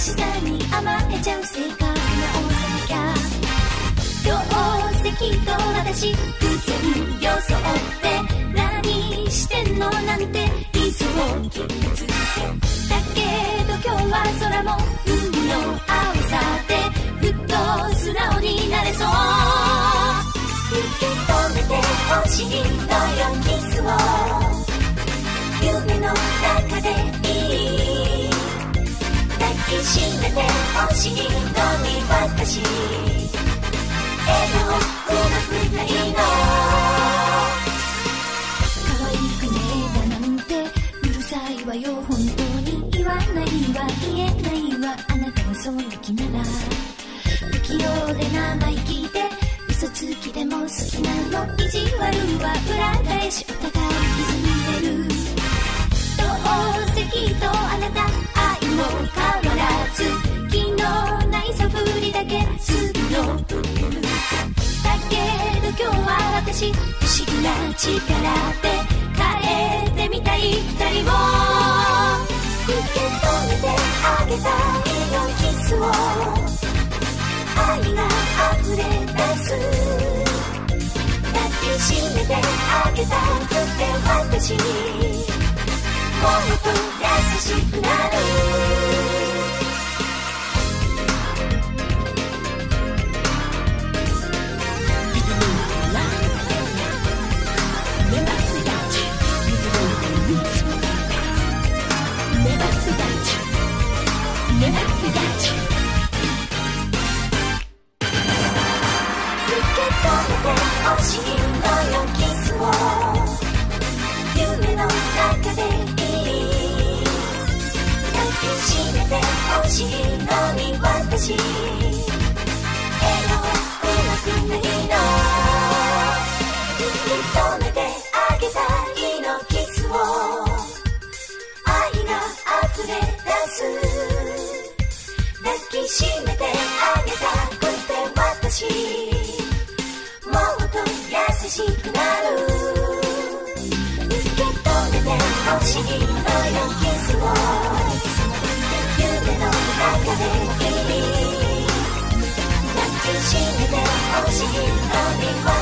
しさに甘えちゃう性格が多さなきゃ。どうせきっと私偶然装って何してんのなんて言いそう気づけ。だけど今日は空も海の青さでふっと素直になれそう。受け止めてほしいのよキスを、夢の中でいい。抱きしめてほしいのに私笑顔うまくないの。可愛くねえだなんてうるさいわよ。本当に言わないわ言えないわ。あなたがその気なら不器用で生意気で嘘つきでも好きなの。意地悪は裏返しお互い歪んでる。どうせきっとあなた愛も変わらず昨日ないそぶりだけすぐのだけど今日は私不思議な力で変えてみたい二人を受け止めてあげたいのキスを、愛が溢れ出す。抱きしめてあげたくて私もっと優しくなる。欲しいのよキスを、夢の中でいい。抱きしめて欲しいのに私笑顔うまくないの。受け止めてあげたいのキスを、愛が溢れ出す。抱きしめてあげたくて私もっと優しくなる。受け止めて欲しいのよキスを、夢の中でいい。抱きしめて欲しいのに